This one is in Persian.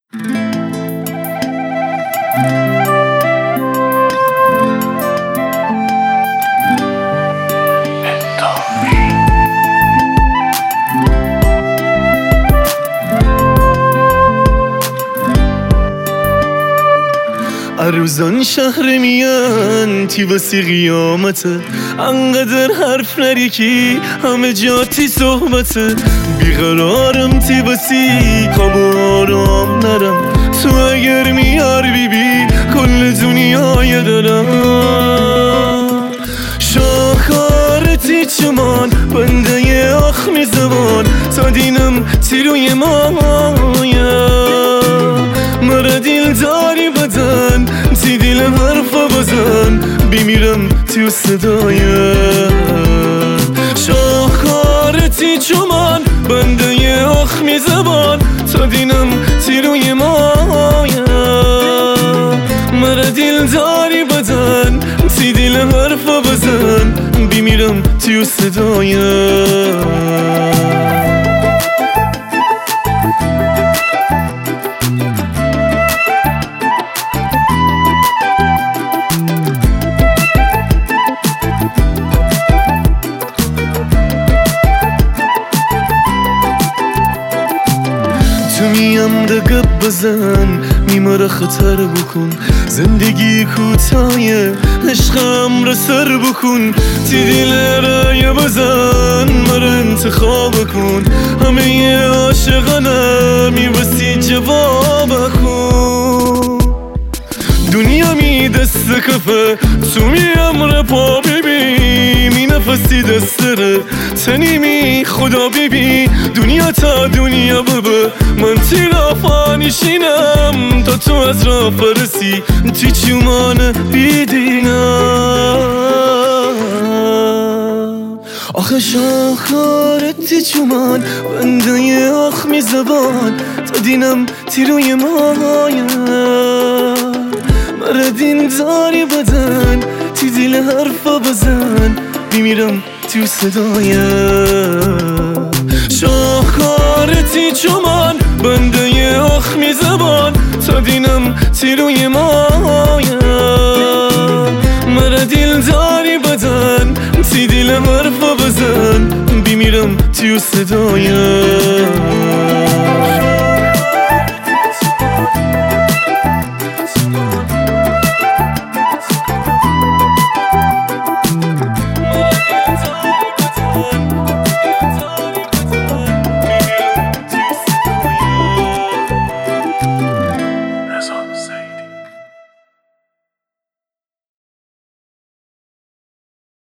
روزان شهر میان تی واسه قیامته، انقدر حرف نری کی همه جاتی صحبته. بیقرارم تی واسه خواب و آرام نرم، تو اگر میار بی کل دنیای دارم. شاخارتی چمان بنده آخمی زبان، تا دینم تی روی مایا. مرا دیل داری بدن تی دیلم حرفا بزن، بیمیرم تو صدایم. شاخارتی چمان بنده آخمی زبان، تا دینم تی روی مایا. مرا دیل داری بدن تی دیلم حرفا بزن، بیمیرم تو صدایم. تو میم رقب بزن، میماره خطر بکن. زندگی کوتاهه، عشقم رو سر بکن. تی دیل رای بزن، مرا انتخاب کن. همه عاشقانم میوسی جواب کن. دنیا می دست کفه، تو میم رو پا ببین. می نفسی دستره، تنی می خدا ببین. دنیا تا دنیا ببه، من تی رافا نشینم. تا تو از را فرسی تی چومان بیدینم. آخه شاخارتی چومان بنده آخمی زبان، تا دینم تی روی مایم. مرا دین داری بدن تی دیل حرفا بزن، بیمیرم تو صدایم. شاخارتی چومان بنده آخمی زبان، تا دینم تی روی مایم. مرا دیل داری بدن تی دیل حرفا بزن، بیمیرم تو صدایم.